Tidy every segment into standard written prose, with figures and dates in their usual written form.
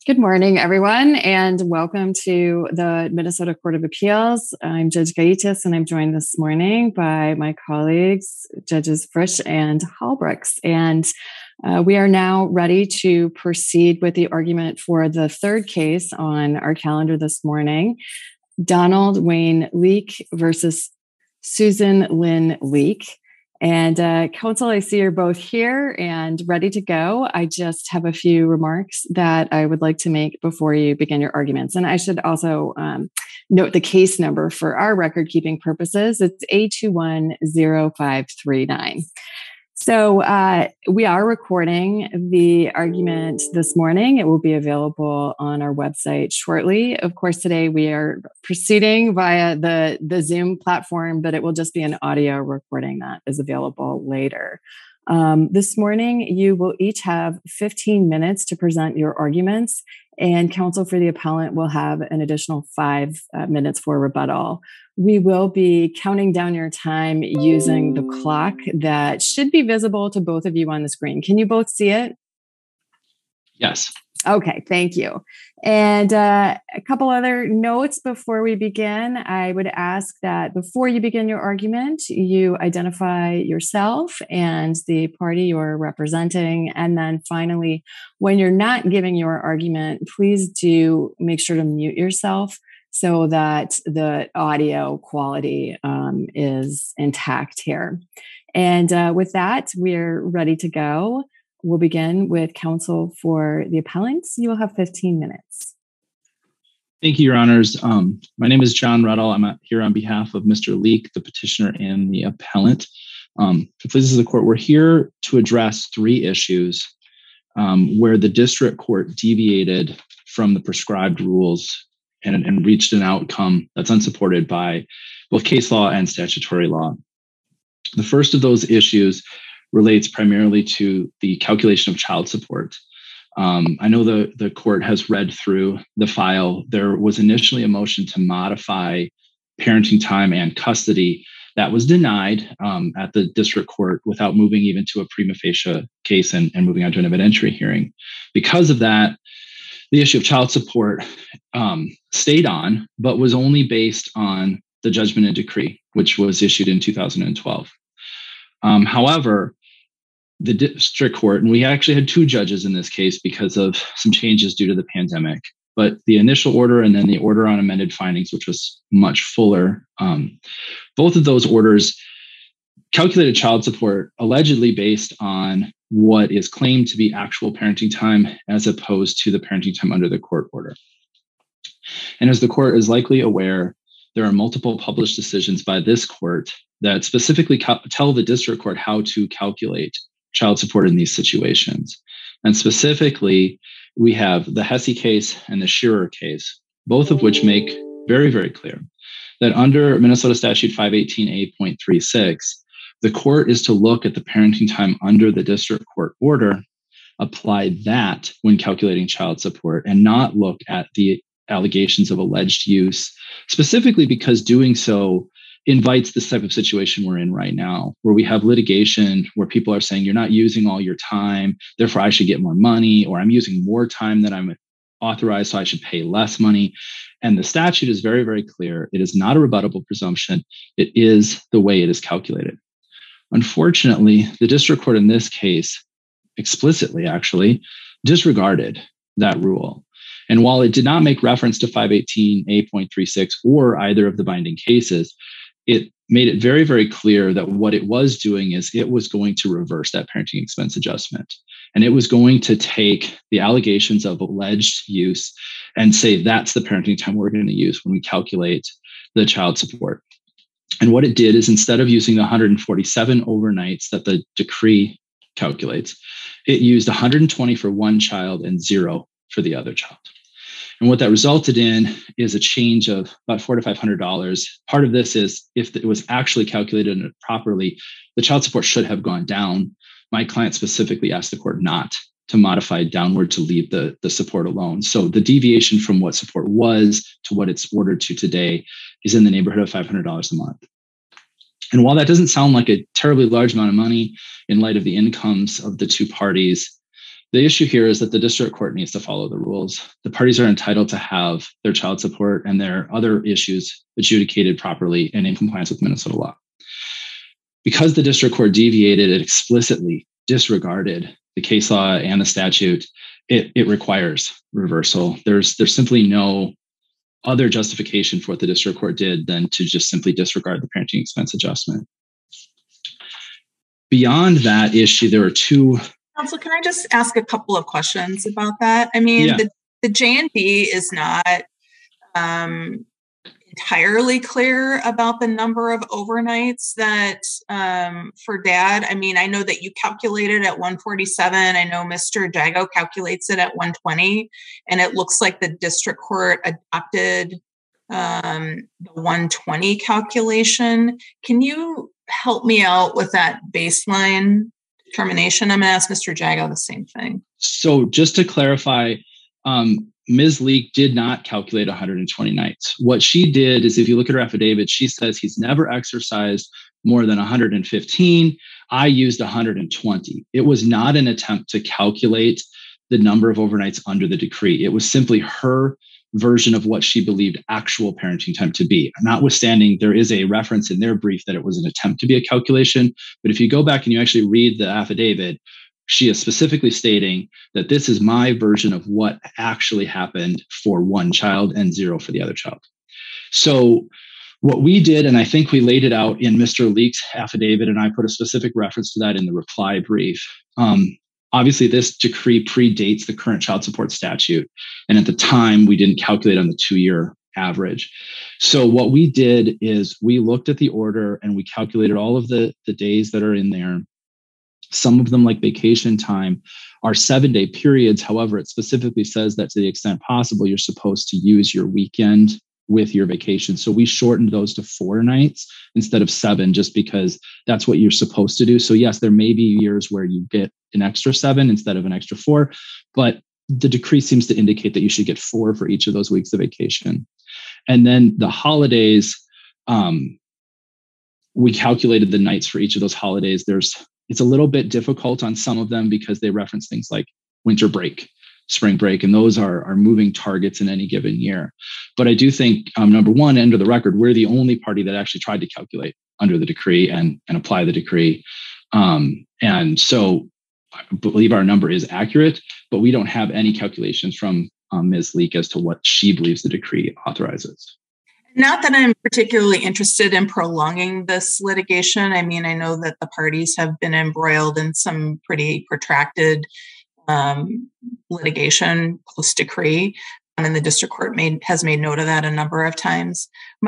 Good morning, everyone, and welcome to the Minnesota Court of Appeals. I'm Judge Gaitis, and I'm joined this morning by my colleagues, Judges Frisch and Halbrooks. And we are now ready to proceed with the argument for the third case on our calendar this morning, Donald Wayne Leak versus Susan Lynn Leak. And counsel, I see you're both here and ready to go. I just have a few remarks that I would like to make before you begin your arguments. And I should also note the case number for our record-keeping purposes. It's A210539. So we are recording the argument this morning. It will be available on our website shortly. Of course, today we are proceeding via the Zoom platform, but it will just be an audio recording that is available later. This morning, you will each have 15 minutes to present your arguments, and counsel for the appellant will have an additional 5 minutes for rebuttal. We will be counting down your time using the clock that should be visible to both of you on the screen. Can you both see it? Yes. Okay, thank you. And a couple other notes before we begin. I would ask that before you begin your argument, you identify yourself and the party you're representing. And then finally, when you're not giving your argument, please do make sure to mute yourself so that the audio quality is intact here. And with that, we're ready to go. We'll begin with counsel for the appellants. You will have 15 minutes. Thank you, Your Honors. My name is John Ruddle. I'm here on behalf of Mr. Leak, the petitioner and the appellant. If it pleases the court, we're here to address 3 issues where the district court deviated from the prescribed rules and reached an outcome that's unsupported by both case law and statutory law. The first of those issues relates primarily to the calculation of child support. I know the court has read through the file. There was initially a motion to modify parenting time and custody that was denied at the district court without moving even to a prima facie case and moving on to an evidentiary hearing. Because of that, the issue of child support stayed on, but was only based on the judgment and decree, which was issued in 2012. However, the district court, and we actually had 2 judges in this case because of some changes due to the pandemic, but the initial order and then the order on amended findings, which was much fuller, both of those orders calculated child support allegedly based on what is claimed to be actual parenting time as opposed to the parenting time under the court order. And as the court is likely aware, there are multiple published decisions by this court that specifically tell the district court how to calculate child support in these situations. And specifically, we have the Hesse case and the Shearer case, both of which make very, very clear that under Minnesota Statute 518A.36, the court is to look at the parenting time under the district court order, apply that when calculating child support, and not look at the allegations of alleged use, specifically because doing so invites this type of situation we're in right now, where we have litigation where people are saying, you're not using all your time, therefore I should get more money, or I'm using more time than I'm authorized, so I should pay less money. And the statute is very, very clear. It is not a rebuttable presumption. It is the way it is calculated. Unfortunately, the district court in this case explicitly actually disregarded that rule. And while it did not make reference to 518A.36 or either of the binding cases, it made it very, very clear that what it was doing is it was going to reverse that parenting expense adjustment. And it was going to take the allegations of alleged use and say, that's the parenting time we're going to use when we calculate the child support. And what it did is instead of using the 147 overnights that the decree calculates, it used 120 for one child and 0 for the other child. And what that resulted in is a change of about $400 to $500. Part of this is if it was actually calculated properly, the child support should have gone down. My client specifically asked the court not to modify downward to leave the support alone. So the deviation from what support was to what it's ordered to today is in the neighborhood of $500 a month. And while that doesn't sound like a terribly large amount of money in light of the incomes of the 2 parties, The issue here is that the district court needs to follow the rules. The parties are entitled to have their child support and their other issues adjudicated properly and in compliance with Minnesota law. Because the district court deviated, it explicitly disregarded the case law and the statute, it requires reversal. There's simply no other justification for what the district court did than to just simply disregard the parenting expense adjustment. Beyond that issue, there are two. Counsel, can I just ask a couple of questions about that? I mean, yeah. The J&D is not entirely clear about the number of overnights that for dad. I mean, I know that you calculated at 147. I know Mr. Jago calculates it at 120, and it looks like the district court adopted the 120 calculation. Can you help me out with that baseline determination? I'm going to ask Mr. Jago the same thing. So just to clarify, Ms. Leak did not calculate 120 nights. What she did is, if you look at her affidavit, she says he's never exercised more than 115. I used 120. It was not an attempt to calculate the number of overnights under the decree. It was simply her version of what she believed actual parenting time to be. Notwithstanding, there is a reference in their brief that it was an attempt to be a calculation. But if you go back and you actually read the affidavit, she is specifically stating that this is my version of what actually happened for one child and 0 for the other child. So what we did, and I think we laid it out in Mr. Leak's affidavit, and I put a specific reference to that in the reply brief. Obviously, this decree predates the current child support statute. And at the time, we didn't calculate on the 2-year average. So what we did is we looked at the order and we calculated all of the days that are in there. Some of them, like vacation time, are 7-day periods. However, it specifically says that to the extent possible, you're supposed to use your weekend with your vacation. So we shortened those to 4 nights instead of 7, just because that's what you're supposed to do. So yes, there may be years where you get an extra 7 instead of an extra 4, but the decree seems to indicate that you should get 4 for each of those weeks of vacation. And then the holidays, we calculated the nights for each of those holidays. It's a little bit difficult on some of them because they reference things like winter break, spring break, and those are moving targets in any given year. But I do think, number one, under the record, we're the only party that actually tried to calculate under the decree and apply the decree. And so I believe our number is accurate, but we don't have any calculations from Ms. Leak as to what she believes the decree authorizes. Not that I'm particularly interested in prolonging this litigation. I mean, I know that the parties have been embroiled in some pretty protracted litigation post-decree, and the district court has made note of that a number of times.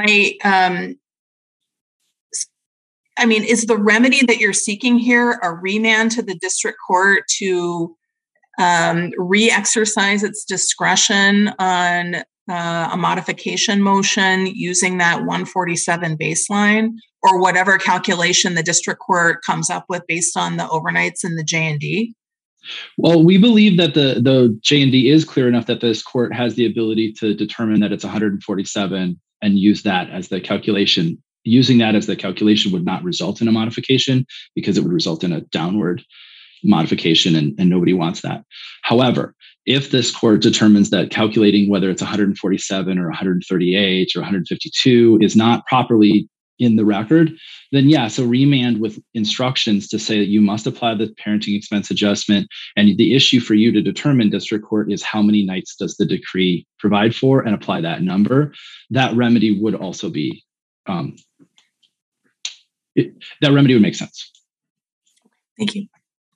Is the remedy that you're seeking here a remand to the district court to re-exercise its discretion on a modification motion using that 147 baseline, or whatever calculation the district court comes up with based on the overnights in the J&D? Well, we believe that the J&D is clear enough that this court has the ability to determine that it's 147 and use that as the calculation. Using that as the calculation would not result in a modification because it would result in a downward modification, and nobody wants that. However, if this court determines that calculating whether it's 147 or 138 or 152 is not properly in the record, then yes, a remand with instructions to say that you must apply the parenting expense adjustment. And the issue for you to determine, district court, is how many nights does the decree provide for, and apply that number. That remedy would also be, that remedy would make sense. Thank you.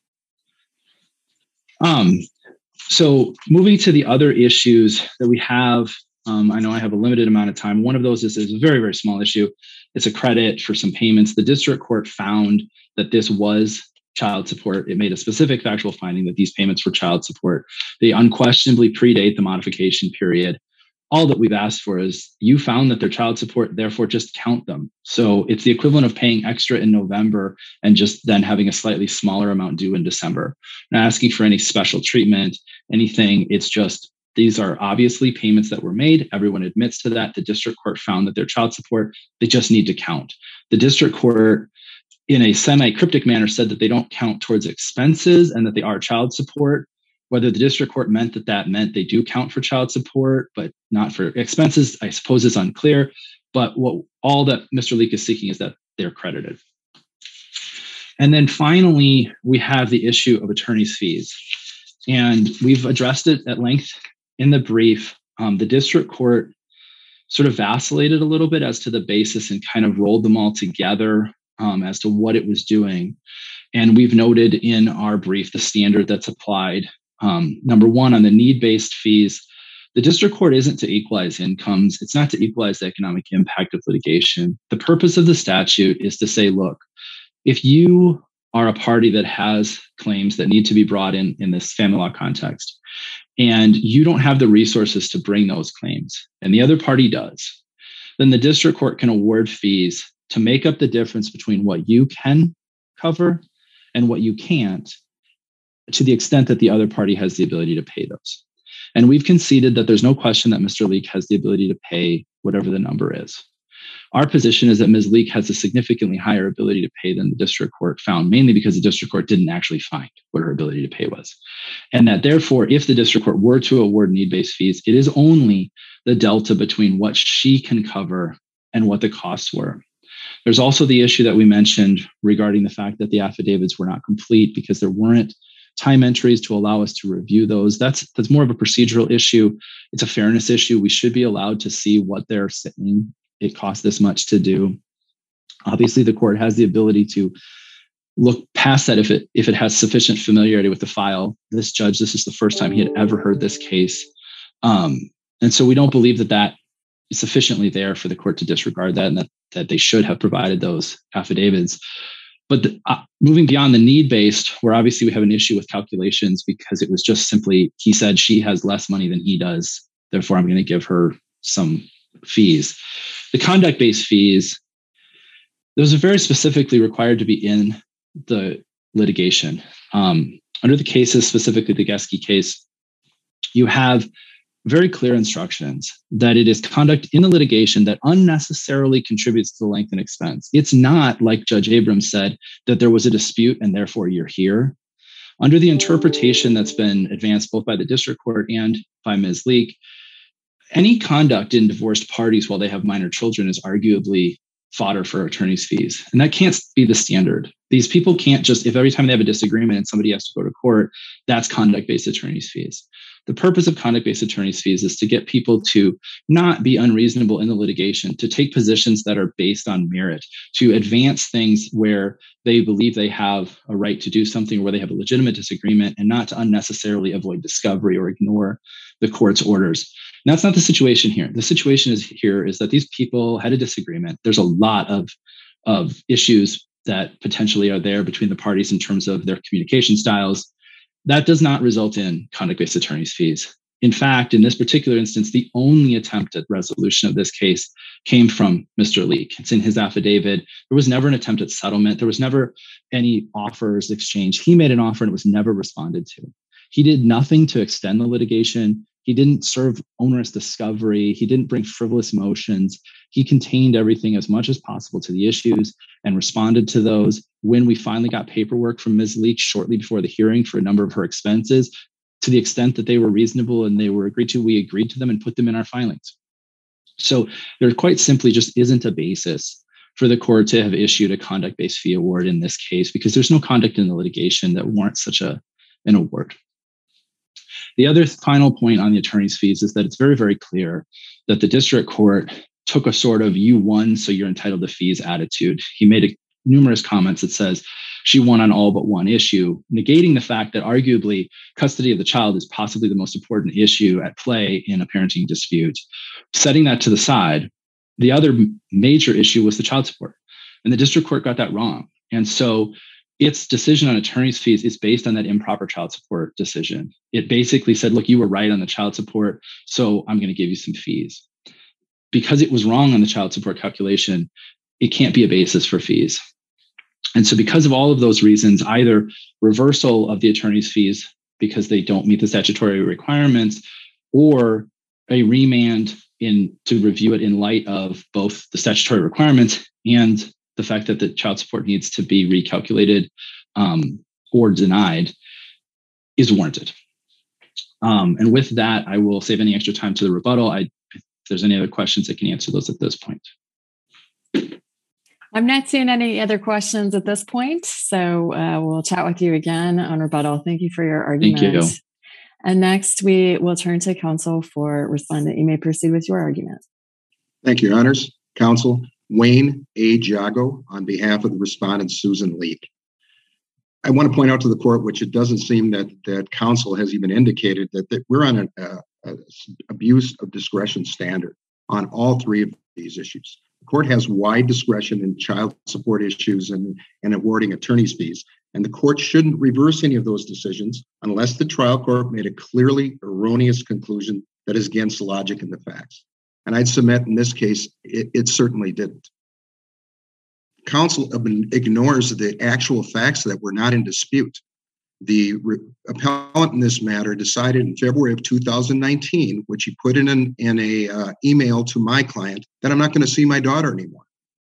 So moving to the other issues that we have, I know I have a limited amount of time. One of those is a very, very small issue. It's a credit for some payments. The district court found that this was child support. It made a specific factual finding that these payments were child support. They unquestionably predate the modification period. All that we've asked for is, you found that they're child support, therefore just count them. So it's the equivalent of paying extra in November and just then having a slightly smaller amount due in December. Not asking for any special treatment, anything. It's just, these are obviously payments that were made. Everyone admits to that. The district court found that they're child support. They just need to count. The district court, in a semi-cryptic manner, said that they don't count towards expenses and that they are child support. Whether the district court meant that meant they do count for child support, but not for expenses, I suppose is unclear. But all that Mr. Leek is seeking is that they're credited. And then finally, we have the issue of attorney's fees. And we've addressed it at length in the brief. The district court sort of vacillated a little bit as to the basis and kind of rolled them all together as to what it was doing. And we've noted in our brief the standard that's applied. Number one, on the need-based fees, the district court isn't to equalize incomes. It's not to equalize the economic impact of litigation. The purpose of the statute is to say, look, if you are a party that has claims that need to be brought in this family law context, and you don't have the resources to bring those claims, and the other party does, then the district court can award fees to make up the difference between what you can cover and what you can't, to the extent that the other party has the ability to pay those. And we've conceded that there's no question that Mr. Leek has the ability to pay whatever the number is. Our position is that Ms. Leek has a significantly higher ability to pay than the district court found, mainly because the district court didn't actually find what her ability to pay was. And that therefore, if the district court were to award need-based fees, it is only the delta between what she can cover and what the costs were. There's also the issue that we mentioned regarding the fact that the affidavits were not complete because there weren't time entries to allow us to review those. That's more of a procedural issue. It's a fairness issue. We should be allowed to see what they're saying. It costs this much to do. Obviously, the court has the ability to look past that if it has sufficient familiarity with the file. This judge, this is the first time he had ever heard this case. And so we don't believe that is sufficiently there for the court to disregard that, and that they should have provided those affidavits. But moving beyond the need-based, where obviously we have an issue with calculations because it was just simply, he said she has less money than he does, therefore I'm going to give her some fees. The conduct-based fees, those are very specifically required to be in the litigation. Under the cases, specifically the Geske case, you have very clear instructions that it is conduct in the litigation that unnecessarily contributes to the length and expense. It's not, like Judge Abrams said, that there was a dispute and therefore you're here. Under the interpretation that's been advanced both by the district court and by Ms. Leek, any conduct in divorced parties while they have minor children is arguably fodder for attorney's fees. And that can't be the standard. These people can't just, if every time they have a disagreement and somebody has to go to court, that's conduct-based attorney's fees. The purpose of conduct-based attorney's fees is to get people to not be unreasonable in the litigation, to take positions that are based on merit, to advance things where they believe they have a right to do something, where they have a legitimate disagreement, and not to unnecessarily avoid discovery or ignore the court's orders. And that's not the situation here. The situation is that these people had a disagreement. There's a lot of issues that potentially are there between the parties in terms of their communication styles. That does not result in conduct-based attorney's fees. In fact, in this particular instance, the only attempt at resolution of this case came from Mr. Leek. It's in his affidavit. There was never an attempt at settlement. There was never any offers exchanged. He made an offer and it was never responded to. He did nothing to extend the litigation. He didn't serve onerous discovery. He didn't bring frivolous motions. He contained everything as much as possible to the issues and responded to those. When we finally got paperwork from Ms. Leek shortly before the hearing for a number of her expenses, to the extent that they were reasonable and they were agreed to, we agreed to them and put them in our filings. So there quite simply just isn't a basis for the court to have issued a conduct-based fee award in this case, because there's no conduct in the litigation that warrants such an award. The other final point on the attorney's fees is that it's very, very clear that the district court took a sort of you won, so you're entitled to fees attitude. He made numerous comments that says she won on all but one issue, negating the fact that arguably custody of the child is possibly the most important issue at play in a parenting dispute. Setting that to the side, the other major issue was the child support. And the district court got that wrong. And so its decision on attorney's fees is based on that improper child support decision. It basically said, look, you were right on the child support, so I'm going to give you some fees. Because it was wrong on the child support calculation, it can't be a basis for fees. And so because of all of those reasons, either reversal of the attorney's fees because they don't meet the statutory requirements, or a remand to review it in light of both the statutory requirements and the fact that the child support needs to be recalculated or denied, is warranted. And with that, I will save any extra time to the rebuttal. If there's any other questions, I can answer those at this point. I'm not seeing any other questions at this point, so we'll chat with you again on rebuttal. Thank you for your argument. Thank you. And next, we will turn to counsel for respondent. You may proceed with your argument. Thank you, Your Honors. Counsel Wayne A. Jago on behalf of the respondent Susan Leak. I want to point out to the court, which it doesn't seem that counsel has even indicated, that we're on an abuse of discretion standard on all three of these issues. The court has wide discretion in child support issues and awarding attorney's fees, and the court shouldn't reverse any of those decisions unless the trial court made a clearly erroneous conclusion that is against logic and the facts. And I'd submit in this case, it certainly didn't. Counsel ignores the actual facts that were not in dispute. The appellant in this matter decided in February of 2019, which he put in an email to my client, that I'm not going to see my daughter anymore.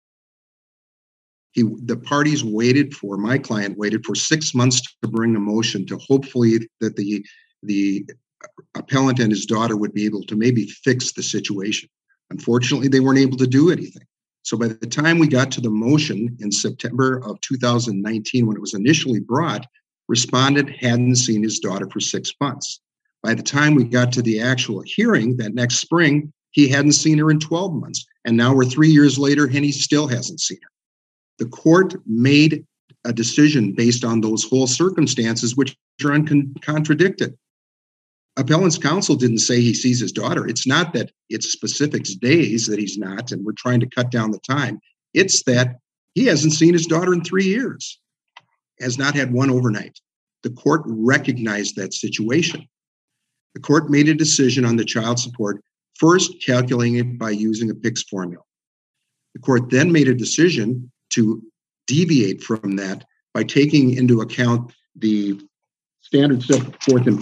The parties my client waited for 6 months to bring a motion to hopefully that the appellant and his daughter would be able to maybe fix the situation. Unfortunately, they weren't able to do anything. So by the time we got to the motion in September of 2019, when it was initially brought, respondent hadn't seen his daughter for 6 months. By the time we got to the actual hearing that next spring, he hadn't seen her in 12 months. And now we're 3 years later and he still hasn't seen her. The court made a decision based on those whole circumstances, which are uncontradicted. Appellant's counsel didn't say he sees his daughter. It's not that it's specific days that he's not, and we're trying to cut down the time. It's that he hasn't seen his daughter in 3 years, has not had one overnight. The court recognized that situation. The court made a decision on the child support, first calculating it by using a PICS formula. The court then made a decision to deviate from that by taking into account the standard set forth in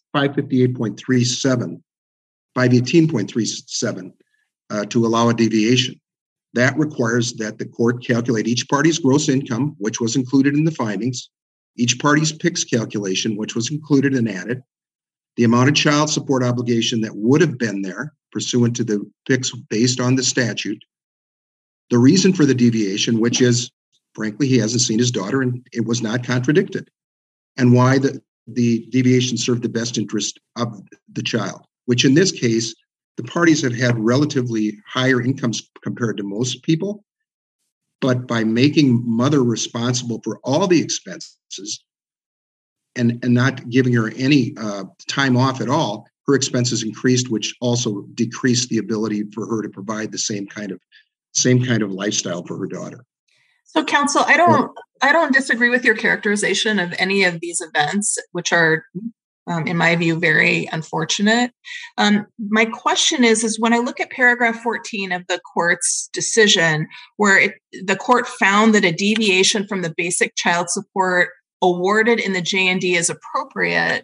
518.37 to allow a deviation. That requires that the court calculate each party's gross income, which was included in the findings, each party's PICS calculation, which was included and added, the amount of child support obligation that would have been there pursuant to the PICS based on the statute, the reason for the deviation, which is, frankly, he hasn't seen his daughter and it was not contradicted, and why the deviation served the best interest of the child, which in this case, the parties have had relatively higher incomes compared to most people. But by making mother responsible for all the expenses and not giving her any time off at all, her expenses increased, which also decreased the ability for her to provide the same kind of lifestyle for her daughter. So, counsel, I don't disagree with your characterization of any of these events, which are, in my view, very unfortunate. My question is when I look at paragraph 14 of the court's decision, where the court found that a deviation from the basic child support awarded in the J&D is appropriate,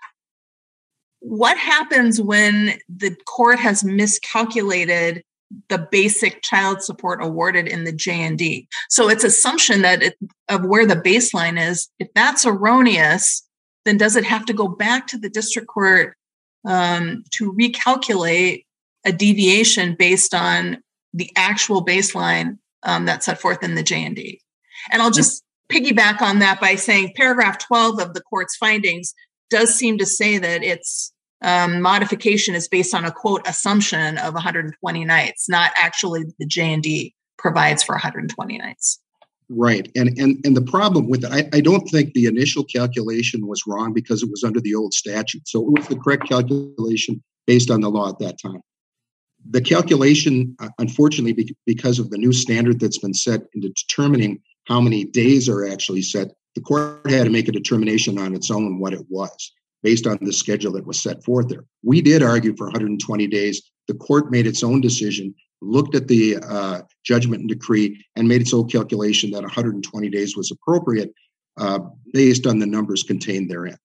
what happens when the court has miscalculated the basic child support awarded in the J&D? So it's assumption of where the baseline is. If that's erroneous, then does it have to go back to the district court to recalculate a deviation based on the actual baseline that's set forth in the J&D? And I'll just piggyback on that by saying paragraph 12 of the court's findings does seem to say that its modification is based on a, quote, assumption of 120 nights, not actually the J&D provides for 120 nights. Right. And the problem with that, I don't think the initial calculation was wrong because it was under the old statute. So it was the correct calculation based on the law at that time. The calculation, unfortunately, because of the new standard that's been set into determining how many days are actually set, the court had to make a determination on its own what it was based on the schedule that was set forth there. We did argue for 120 days. The court made its own decision, looked at the judgment and decree, and made its own calculation that 120 days was appropriate based on the numbers contained therein,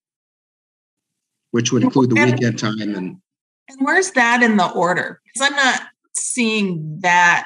which would include the weekend time. And where's that in the order? Because I'm not seeing that.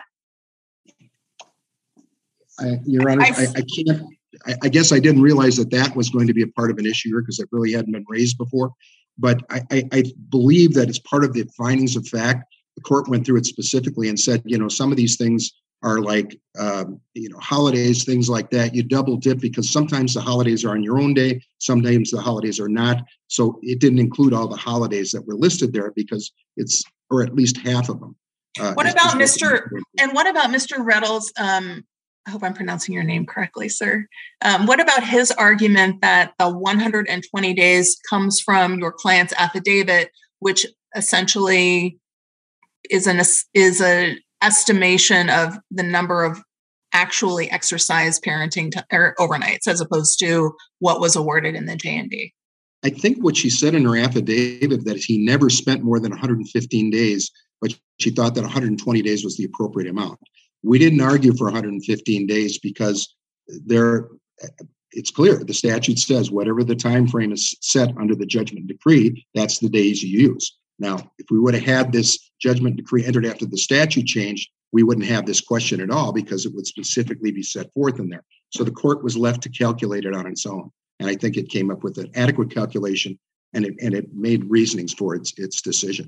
Your Honor, I can't. I guess I didn't realize that was going to be a part of an issue here because it really hadn't been raised before. But I believe that it's part of the findings of fact. The court went through it specifically and said, some of these things are like, holidays, things like that. You double dip because sometimes the holidays are on your own day. Sometimes the holidays are not. So it didn't include all the holidays that were listed there because or at least half of them. What about Mr. Rettles? I hope I'm pronouncing your name correctly, sir. What about his argument that the 120 days comes from your client's affidavit, which essentially is an estimation of the number of actually exercised parenting or overnights as opposed to what was awarded in the J&D? I think what she said in her affidavit that he never spent more than 115 days, but she thought that 120 days was the appropriate amount. We didn't argue for 115 days because it's clear. The statute says whatever the time frame is set under the judgment decree, that's the days you use. Now, if we would have had this judgment decree entered after the statute changed, we wouldn't have this question at all because it would specifically be set forth in there. So the court was left to calculate it on its own. And I think it came up with an adequate calculation and it made reasonings for its decision.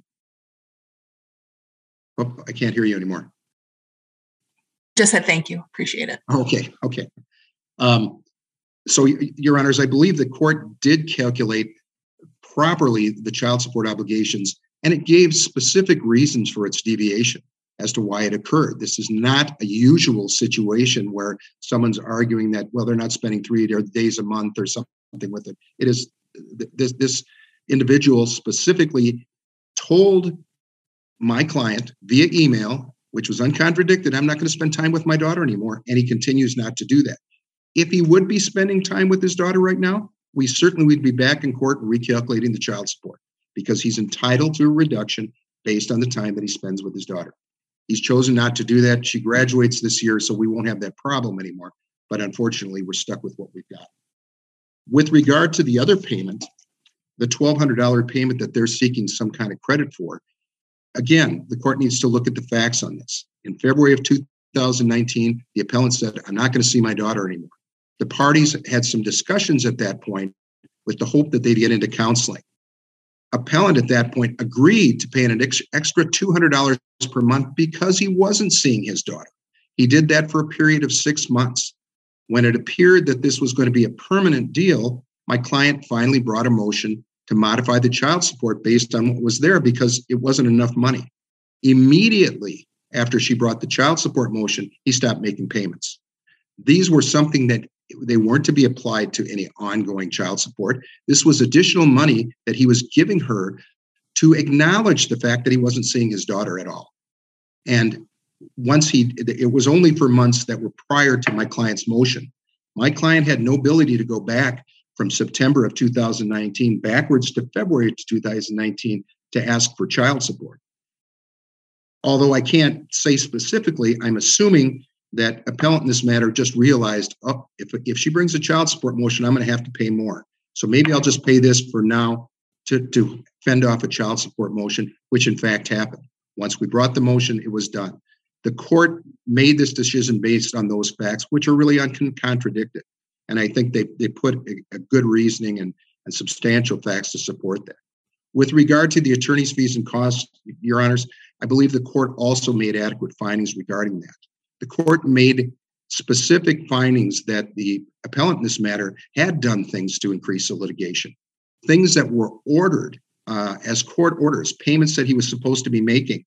Oh, I can't hear you anymore. Just said thank you. Appreciate it. Okay. So, Your Honors, I believe the court did calculate properly the child support obligations, and it gave specific reasons for its deviation as to why it occurred. This is not a usual situation where someone's arguing that, well, they're not spending 3 days a month or something with it. It is this individual specifically told my client via email, which was uncontradicted, I'm not going to spend time with my daughter anymore. And he continues not to do that. If he would be spending time with his daughter right now, we certainly would be back in court recalculating the child support because he's entitled to a reduction based on the time that he spends with his daughter. He's chosen not to do that. She graduates this year, so we won't have that problem anymore. But unfortunately, we're stuck with what we've got. With regard to the other payment, the $1,200 payment that they're seeking some kind of credit for, again, the court needs to look at the facts on this. In February of 2019, the appellant said, I'm not going to see my daughter anymore. The parties had some discussions at that point with the hope that they'd get into counseling. Appellant at that point agreed to pay an extra $200 per month because he wasn't seeing his daughter. He did that for a period of 6 months. When it appeared that this was going to be a permanent deal, my client finally brought a motion to modify the child support based on what was there because it wasn't enough money. Immediately after she brought the child support motion, he stopped making payments. These were something that they weren't to be applied to any ongoing child support. This was additional money that he was giving her to acknowledge the fact that he wasn't seeing his daughter at all. And it was only for months that were prior to my client's motion. My client had no ability to go back from September of 2019 backwards to February of 2019 to ask for child support. Although I can't say specifically, I'm assuming that appellant in this matter just realized, if she brings a child support motion, I'm going to have to pay more. So maybe I'll just pay this for now to fend off a child support motion, which in fact happened. Once we brought the motion, it was done. The court made this decision based on those facts, which are really uncontradicted. And I think they put a good reasoning and substantial facts to support that. With regard to the attorney's fees and costs, Your Honors, I believe the court also made adequate findings regarding that. The court made specific findings that the appellant in this matter had done things to increase the litigation, things that were ordered as court orders, payments that he was supposed to be making,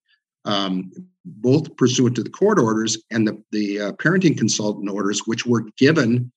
both pursuant to the court orders and the parenting consultant orders, which were given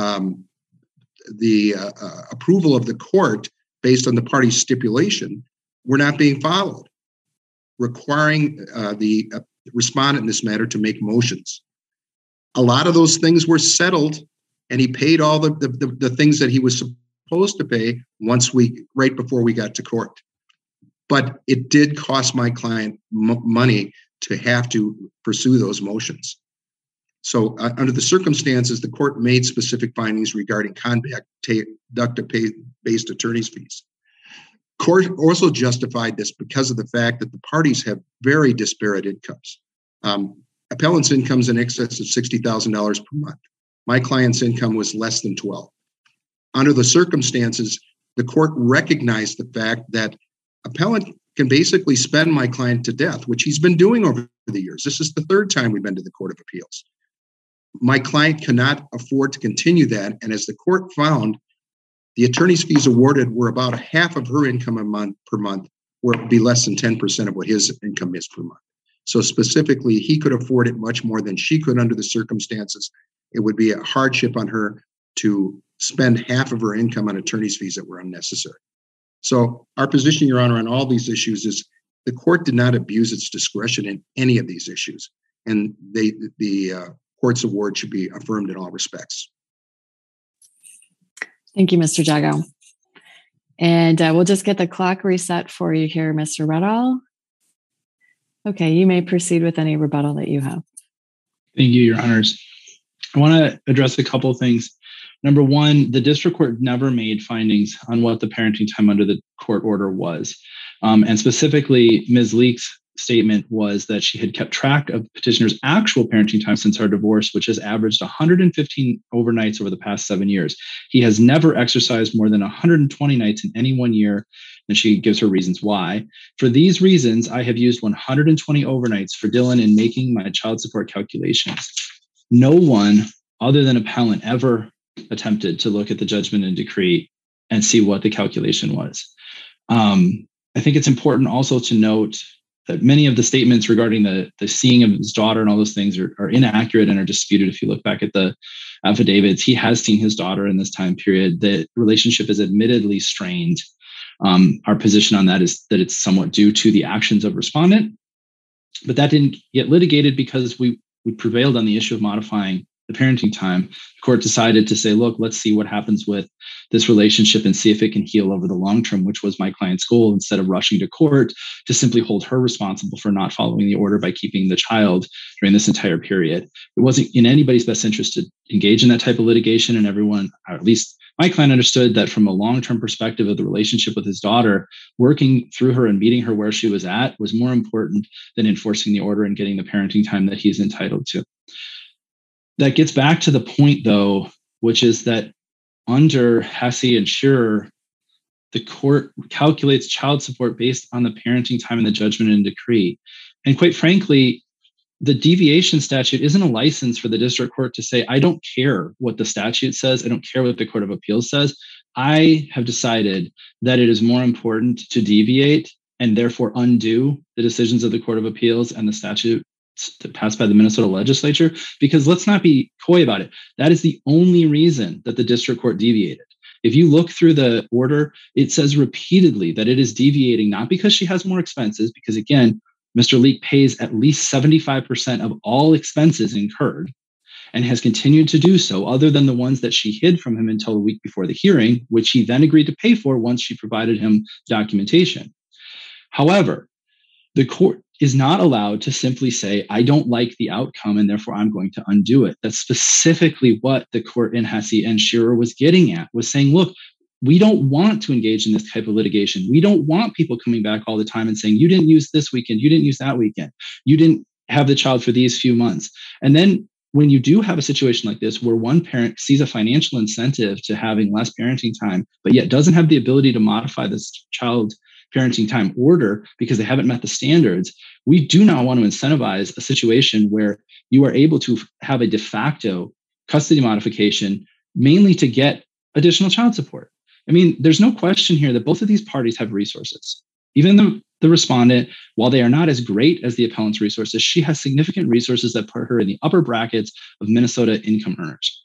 the approval of the court based on the party's stipulation, were not being followed, requiring the respondent in this matter to make motions. A lot of those things were settled, and he paid all the things that he was supposed to pay right before we got to court. But it did cost my client money to have to pursue those motions. So under the circumstances, the court made specific findings regarding conduct-based attorney's fees. Court also justified this because of the fact that the parties have very disparate incomes. Appellant's income is in excess of $60,000 per month. My client's income was less than $12,000. Under the circumstances, the court recognized the fact that appellant can basically spend my client to death, which he's been doing over the years. This is the third time we've been to the Court of Appeals. My client cannot afford to continue that. And as the court found, the attorney's fees awarded were about half of her income per month, where it would be less than 10% of what his income is per month. So specifically, he could afford it much more than she could under the circumstances. It would be a hardship on her to spend half of her income on attorney's fees that were unnecessary. So our position, Your Honor, on all these issues is the court did not abuse its discretion in any of these issues, and the court's award should be affirmed in all respects. Thank you, Mr. Jago. And we'll just get the clock reset for you here, Mr. Ruddall. Okay, you may proceed with any rebuttal that you have. Thank you, Your Honors. I want to address a couple of things. Number one, the district court never made findings on what the parenting time under the court order was. And specifically, Ms. Leek's statement was that she had kept track of petitioner's actual parenting time since our divorce, which has averaged 115 overnights over the past 7 years. He has never exercised more than 120 nights in any 1 year, and she gives her reasons why. For these reasons, I have used 120 overnights for Dylan in making my child support calculations. No one other than appellant ever attempted to look at the judgment and decree and see what the calculation was. I think it's important also to note that many of the statements regarding the seeing of his daughter and all those things are inaccurate and are disputed. If you look back at the affidavits, he has seen his daughter in this time period. The relationship is admittedly strained. Our position on that is that it's somewhat due to the actions of respondent, but that didn't get litigated because we prevailed on the issue of modifying the parenting time. The court decided to say, look, let's see what happens with this relationship and see if it can heal over the long term, which was my client's goal, instead of rushing to court to simply hold her responsible for not following the order by keeping the child during this entire period. It wasn't in anybody's best interest to engage in that type of litigation, and everyone, or at least my client, understood that from a long-term perspective of the relationship with his daughter, working through her and meeting her where she was at was more important than enforcing the order and getting the parenting time that he's entitled to. That gets back to the point, though, which is that under Hesse and Shearer, the court calculates child support based on the parenting time in the judgment and decree. And quite frankly, the deviation statute isn't a license for the district court to say, I don't care what the statute says. I don't care what the Court of Appeals says. I have decided that it is more important to deviate and therefore undo the decisions of the Court of Appeals and the statute passed by the Minnesota legislature, because let's not be coy about it. That is the only reason that the district court deviated. If you look through the order, it says repeatedly that it is deviating, not because she has more expenses, because again, Mr. Leek pays at least 75% of all expenses incurred and has continued to do so, other than the ones that she hid from him until a week before the hearing, which he then agreed to pay for once she provided him documentation. However, the court is not allowed to simply say, I don't like the outcome and therefore I'm going to undo it. That's specifically what the court in Hesse and Shearer was getting at, was saying, look, we don't want to engage in this type of litigation. We don't want people coming back all the time and saying, you didn't use this weekend, you didn't use that weekend, you didn't have the child for these few months. And then when you do have a situation like this, where one parent sees a financial incentive to having less parenting time, but yet doesn't have the ability to modify this child parenting time order because they haven't met the standards, we do not want to incentivize a situation where you are able to have a de facto custody modification mainly to get additional child support. I mean, there's no question here that both of these parties have resources. Even the respondent, while they are not as great as the appellant's resources, she has significant resources that put her in the upper brackets of Minnesota income earners.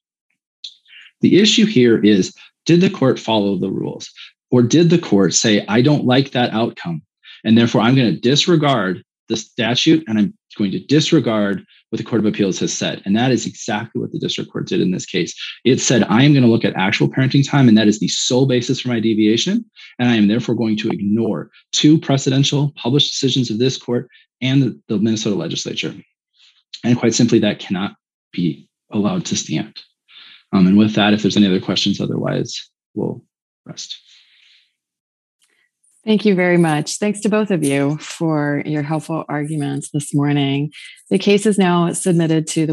The issue here is, did the court follow the rules? Or did the court say, I don't like that outcome, and therefore I'm going to disregard the statute and I'm going to disregard what the Court of Appeals has said? And that is exactly what the district court did in this case. It said, I am going to look at actual parenting time, and that is the sole basis for my deviation. And I am therefore going to ignore two precedential published decisions of this court and the Minnesota legislature. And quite simply, that cannot be allowed to stand. And with that, if there's any other questions, otherwise we'll rest. Thank you very much. Thanks to both of you for your helpful arguments this morning. The case is now submitted to the